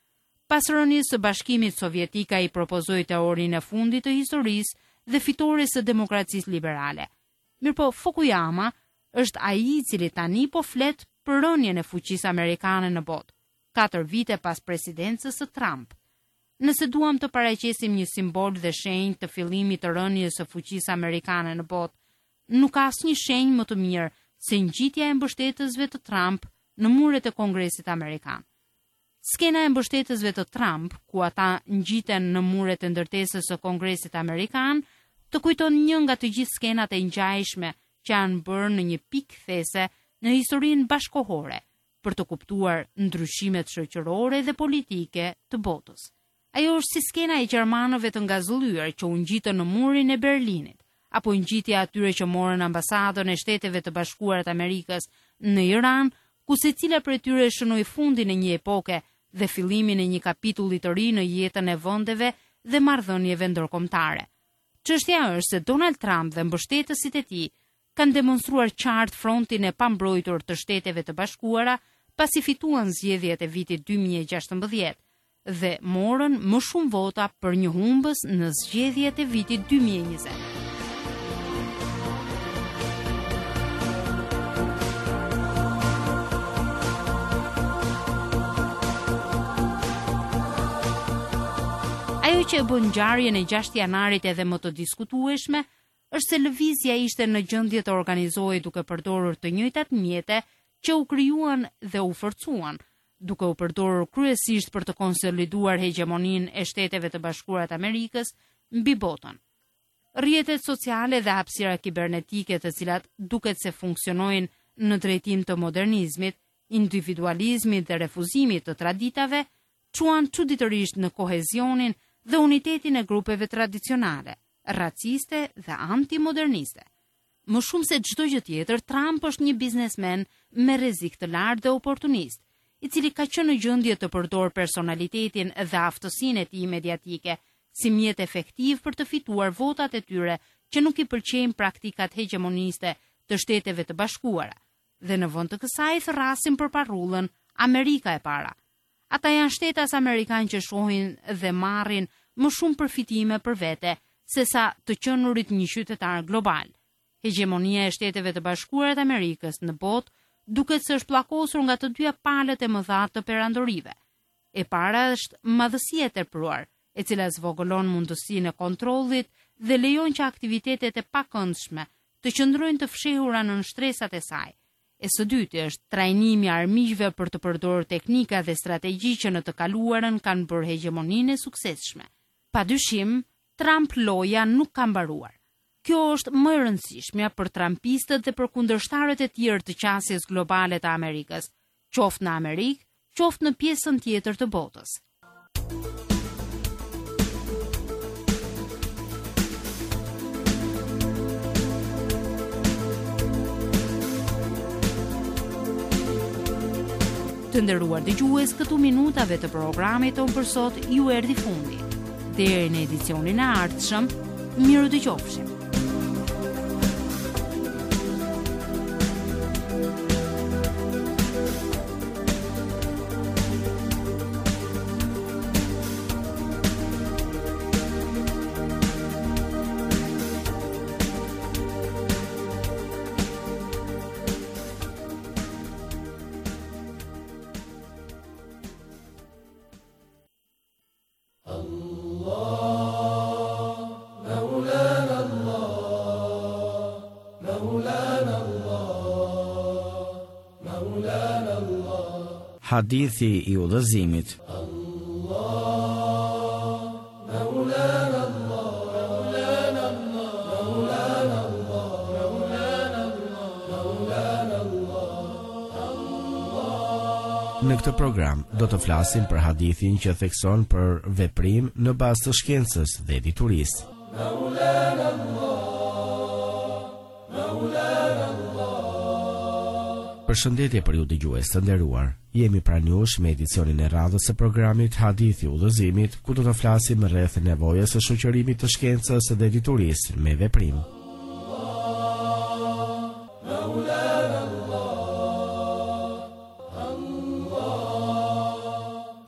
Pas rënies së Bashkimit Sovjetik ai propozoi teorinë e fundit të historisë dhe fitores së demokracisë liberale. Mirpo Fukuyama është ai i cili tani po flet për rënien e fuqisë amerikane në botë, 4 vite pas presidencës së Trump. Nëse duam të paraqesim një simbol dhe shenjë të fillimit të rënies së fuqisë amerikane në botë, nuk ka asnjë shenjë më të mirë se ngjitja e mbështetësve të Trump në muret e Kongresit Amerikan. Skena e mbështetësve të Trump, ku ata ngjiten në muret e ndërtesës së Kongresit Amerikan, të kujton një nga të gjithë skenat e ngjajshme që janë bërë në një pikë these në historinë bashkohore për të kuptuar ndryshimet shoqërore dhe politike të botës. Ajo është si skena e gjermanëve të ngazëllyer që u ngjitën në murin e Berlinit, apo ngjitja atyre që morën ambasadën e Shteteve të Bashkuara të Amerikës në Iran, ku secila prej tyre shënoi fundin e një epoke dhe fillimin e një kapitulli të ri në jetën e vendeve dhe marrëdhënieve ndërkombëtare. Çështja është se Donald Trump dhe mbështetësit e tij kanë demonstruar qartë frontin e pambrojtur të Shteteve të Bashkuara pasi fituan zgjedhjet e vitit 2016 dhe morën më shumë vota për një humbës në zgjedhjet e vitit 2020. Ajo që e bën ngjarjen e 6 janarit edhe më të diskutueshme është se lëvizja ishte në gjendje të organizohej duke përdorur të njëjtat mjete që u krijuan dhe u forcuan, duke u përdorur kryesisht për të konsoliduar hegemoninë e Shteteve të Bashkuara të Amerikës mbi botën. Rrjetet sociale dhe hapësira kibernetike, të cilat duket se funksionojnë në drejtim të modernizmit, individualizmit dhe refuzimit të traditave, çuan çuditërisht në kohezionin dhe unitetin e grupeve tradicionale, raciste dhe antimoderniste. Më shumë se çdo gjë tjetër, Trump është një biznesmen me rrezik të lartë dhe oportunist, i cili ka qenë në gjendje të përdor personalitetin dhe aftësinë e tij mediatike si mjet efektiv për të fituar votat e tyre që nuk i pëlqejnë praktikat hegemoniste të Shteteve të Bashkuara, dhe në vend të kësaj thrasin për parullën Amerika e para. Ata janë shtetas amerikan që shohin dhe marrin më shumë përfitime për vete se sa të qenurit një qytetar global. Hegemonia e Shteteve të Bashkuara të Amerikës në botë duket se është pllakosur nga të dyja palët e mëdha të perandorive. E para është madhësia e tepruar, e cila zvogëlon mundësinë e kontrollit dhe lejon që aktivitetet e pakëndshme të qëndrojnë të fshehura në shtresat e saj. E së dyti është trajnimi i armiqve për të përdorur teknika dhe strategji që në të kaluarën kanë bërë hegemoninë e suksesshme. Padyshim, Trump loja nuk ka mbaruar. Kjo është më e rëndësishmja për trumpistët dhe për kundërshtarët e tjerë të qasjes globale të Amerikës, qoftë në Amerikë, qoftë në pjesën tjetër të botës. Të nderuar dëgjues, këtu minutave të programit tonë për sot ju erdhi fundi. Deri në edicionin e ardhshëm, miru dëgjofshim. Hadithi i udhëzimit. Në këtë program do të flasim për hadithin që thekson për veprim në bazë të shkencës dhe diturisë. Përshëndetje për ju dëgjues të nderuar. Jemi pranë jush me edicionin e radhës së programit Hadithi i udhëzimit, ku do të flasim rreth nevojës së shoqërimit të shkencës dhe diturisë me veprim.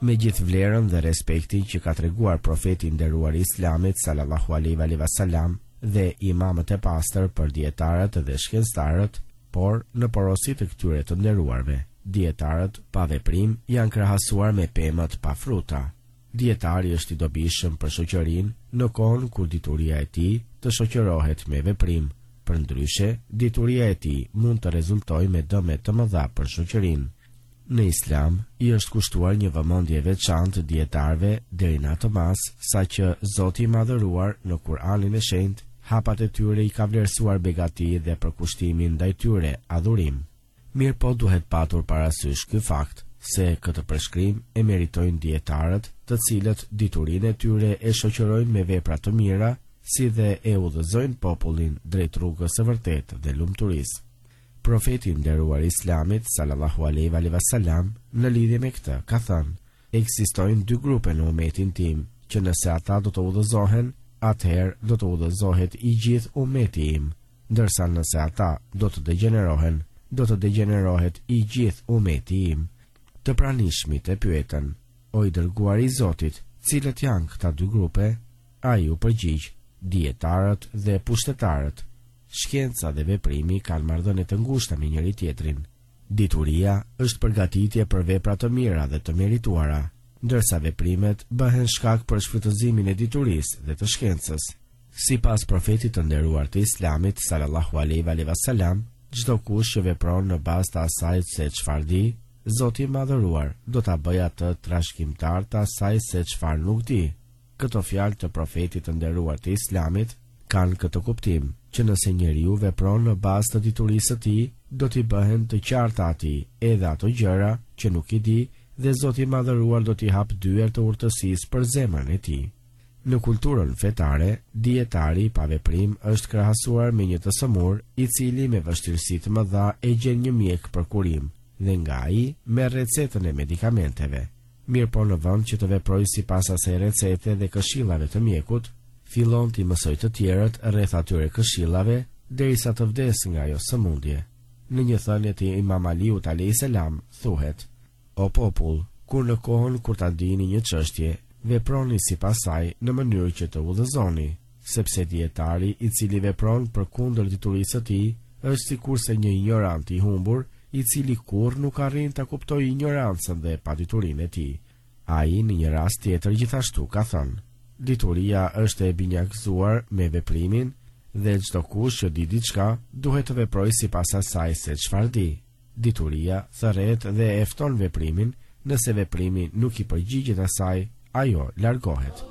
Me gjithë vlerën dhe respektin që ka treguar profeti nderuar i Islamit sallallahu alaihi wasallam dhe imamët e pastër për dietarët dhe shkencëtarët, por në porosi të këtyre të nderuarve, dietarët pa veprim janë krahasuar me pemët pa fruta. Dietari është i dobishëm për shoqërinë në kohën kur dituria e tij të shoqërohet me veprim. Përndryshe, dituria e tij mund të rezultojë me dëme të mëdha për shoqërinë. Në Islam i është kushtuar një vëmendje veçantë dietarëve deri në atë mas sa që Zoti i Madhëruar në Kur'anin e Shenjtë hapat e tyre i ka vlerësuar begati dhe për kushtimin ndaj tyre adhurim. Mirë po duhet patur parasysh ky fakt se këtë përshkrim e meritojnë dietarët, të cilët diturinë e tyre e shoqërojnë me vepra të mira, si dhe e udhëzojnë popullin drejt rrugës së vërtetë dhe lumturisë. Profeti nderuar Islamit sallallahu alaihi wasallam në lidhje me këtë ka thënë: ekzistojnë dy grupe në umetin tim, që nëse ata do të udhëzohen, atëherë do të udhëzohet i gjithë umeti im, ndërsa nëse ata do të degenerohen, do të degenerohet i gjithë umeti im. Të pranishmit e pyetën: o i dërguar i Zotit, cilët janë këta dy grupe? Ai u përgjigj: dietarët dhe pushtetarët. Shkenca dhe veprimi kanë marrëdhënie të ngushta me njëri tjetrin. Dituria është përgatitje për vepra të mira dhe të merituara, ndërsa veprimet bëhen shkak për shfrytëzimin e diturisë dhe të shkencës. Sipas profetit të nderuar të Islamit sallallahu alaihi wasallam, çdo kush që vepron në bazë të asaj se çfarë di, Zoti i Madhëruar do ta bëjë atë trashëgimtar të asaj se çfarë nuk di. Këto fjalë të profetit të nderuar të Islamit kanë këtë kuptim, që nëse njeriu vepron në bazë të diturisë së tij, do t'i bëhen të qarta atij edhe ato gjëra që nuk i di dhe Zoti i Madhëruar do t'i hap dyer të urtësisë për zemrën e tij. Në kulturën fetare, dietari pa veprim është krahasuar me një të sëmur, i cili me vështirësi të mëdha e gjen një mjek për kurim dhe nga ai merr recetën e medikamenteve. Mirë po në vend që të veprojë sipas asaj recete dhe këshillave të mjekut, fillon t'i mësoj të tjerët rreth atyre këshillave derisa të vdes nga ajo sëmundje. Në një thënie të Imam Aliut alayhis salam thuhet: o popull, kur në kohën kur ta dini një çështje, veproni sipas saj në mënyrë që të udhëzoni, sepse dietari i cili vepron përkundër diturisë së tij është sikurse një ignorant i humbur, i cili kurrë nuk arrin ta kuptojë ignorancën dhe paditurinë e tij. Ai në një rast tjetër gjithashtu ka thënë: dituria është e binjakëzuar me veprimin dhe çdo kush që di diçka duhet të veprojë sipas asaj se çfarë di. Dituria thërret dhe e fton veprimin, nëse veprimi nuk i përgjigjet asaj, ajo largohet.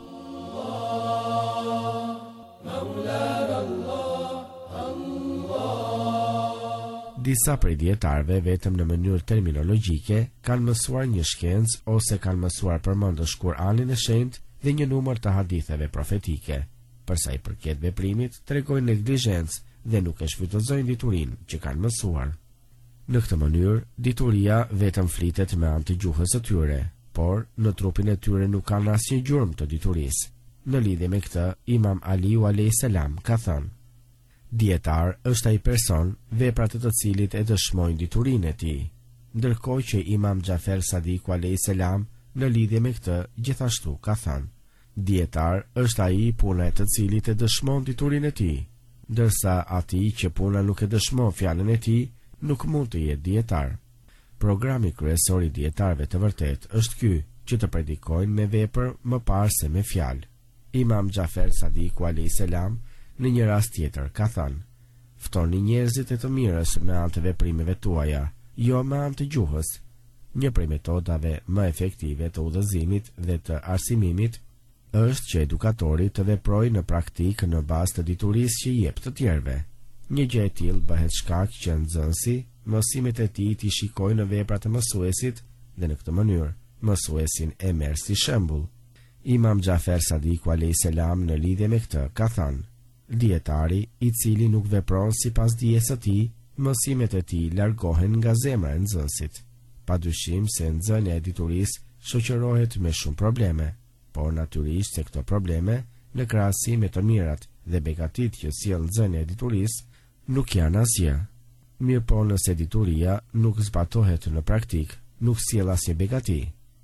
Disa prej dietarëve vetëm në mënyrë terminologjike kanë mësuar një shkencë ose kanë mësuar përmendësh Kur'anin e Shenjtë dhe një numër të haditheve profetike. Për sa i përket veprimit, tregojnë neglizhencë dhe nuk e shfrytëzojnë diturinë që kanë mësuar. Në këtë mënyrë, dituria vetëm flitet me anë të gjuhës së tyre, por në trupin e tyre nuk kanë asnjë gjurmë të diturisë. Në lidhje me këtë, Imam Aliu alayhis salam ka thënë: dietar është ai person veprat të cilit e dëshmojnë diturinë e tij, ndërkohë që Imam Xhafer Sadiku alayhis salam në lidhje me këtë gjithashtu ka thënë: dietar është ai puna e të cilit e dëshmon diturinë e tij, ndërsa atij që puna nuk e dëshmon fjalën e tij nuk mund të jetë dietar. Programi kryesor i dietarëve të vërtet është ky, që të predikojnë me vepër më parë se me fjalë. Imam Xhafer Sadiku alayhis salam në një rast tjetër ka thënë: ftoni njerëzit e të mirës me anë të veprimeve tuaja, jo me anë të gjuhës. Një prej metodave më efektive të udhëzimit dhe të arsimimit është që edukatori të veprojë në praktikë në bazë të diturisë që jep të tjerëve. Një gjë e tillë bëhet shkak që nxënësi mësimet e tij t'i shikojë në veprat e mësuesit dhe në këtë mënyrë mësuesin e merr si shembull. Imam Xhafer Sadiku alayhis salam në lidhje me këtë ka thënë: dietari i cili nuk vepron sipas dijes së tij, mësimet e tij largohen nga zemra e nxënësit. Padyshim se nxënia e diturisë shoqërohet me shumë probleme, por natyrisht se këto probleme, në krahasim me të mirat dhe begatit që sjell nxënia e diturisë, nuk janë asgjë. Mirë po nëse dituria nuk zbatohet në praktik, nuk sjell asnjë begati.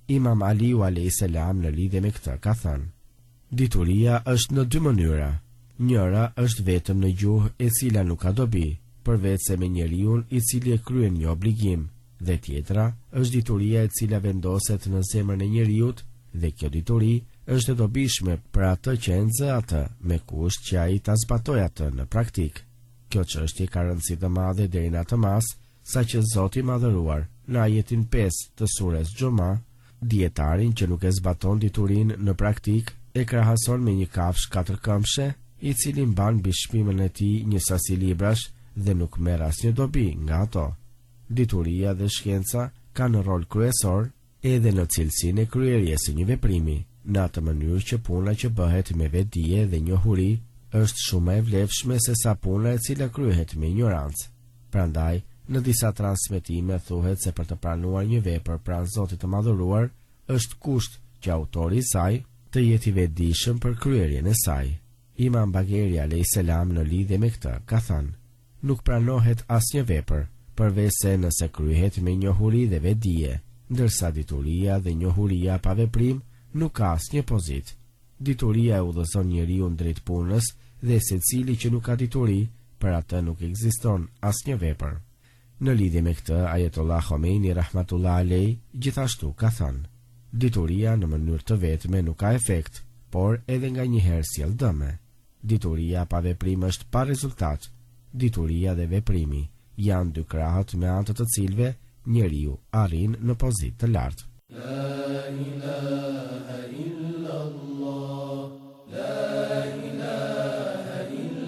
Imam Aliu a.s. në lidhje me këtë ka thënë: Dituria është në dy mënyra. Njëra është vetëm në gjuhë e cila nuk ka dobi, përveç se me njeriun i cili e kryen një obligim, dhe tjetra është dituria e cila vendoset në zemrën e njeriut, dhe kjo dituri është e dobishme për atë që e nxë atë, me kusht që ai ta zbatoj atë në praktik. Kjo çështje ka rëndësi të madhe deri në atë mas, saqë Zoti i Madhëruar në ajetin 5 të sures Xhuma, dietarin që nuk e zbaton diturinë në praktik e krahason me një kafshë 4 këmbshe, i cili mban mbi shpimën e tij një sasi librash dhe nuk merr asnjë dobi nga ato. Dituria dhe shkenca kanë rol kryesor edhe në cilësinë e kryerjes së një veprimi, në atë mënyrë që puna që bëhet me vetdije dhe njohuri është shumë e vlefshme se sa puna e cila kryhet me ignorancë. Prandaj, në disa transmetime thuhet se për të pranuar një vepër pranë Zotit të Madhëruar është kusht që autori i saj të jetë i vetëdijshëm për kryerjen e saj. Imam Bagheri a.s. në lidhje me këtë ka thënë: Nuk pranohet asnjë vepër përveç se nëse kryhet me njohuri dhe vetdije, ndërsa dituria dhe njohuria pa veprim nuk ka asnjë pozit. Dituria e udhëzon njeriu drejt punës dhe secili që nuk ka dituri, për atë nuk ekziston asnjë vepër. Në lidhje me këtë, Ayatollah Khomeini rahmatullah alej gjithashtu ka thënë: Dituria në mënyrë të vetme nuk ka efekt, por edhe nganjëherë sjell dëme. Dituria pa veprim është pa rezultat. Dituria dhe veprimi janë dy krahët me anë të cilëve njeriu arrin në pozitë të lartë. La ilaha illallah, la ilaha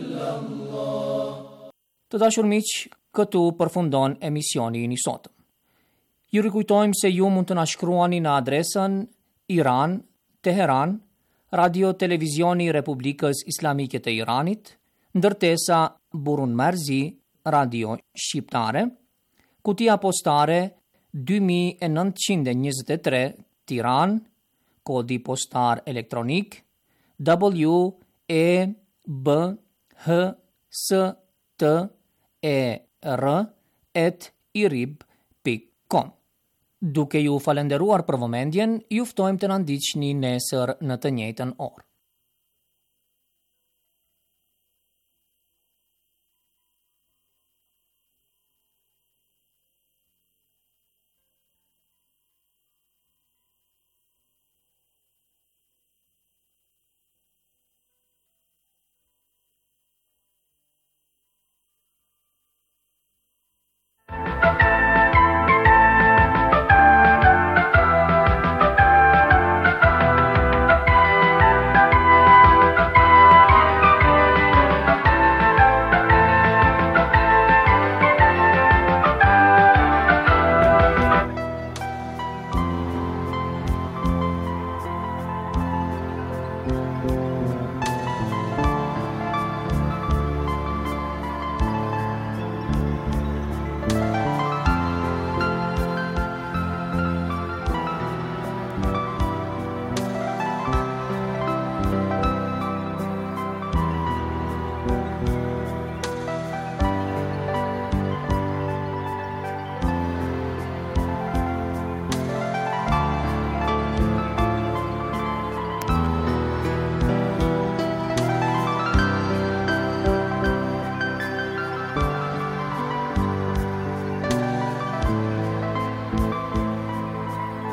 illallah. Të dashur miq, këtu përfundon emisioni i sotëm. Ju rikujtojmë se ju mund të na shkruani në adresën Iran, Teheran, Radio Televizioni i Republikës Islamike të Iranit, ndërtesa Burun Marzi, Radio Shqiptare, kutia postare 2923 Tiranë, kodi postar elektronik WEBHSTER@irib.com. Duke ju falenderuar për vëmendjen, ju ftojmë të na ndiqni nesër në të njëjtën orë.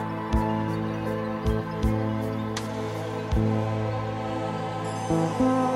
Thank you.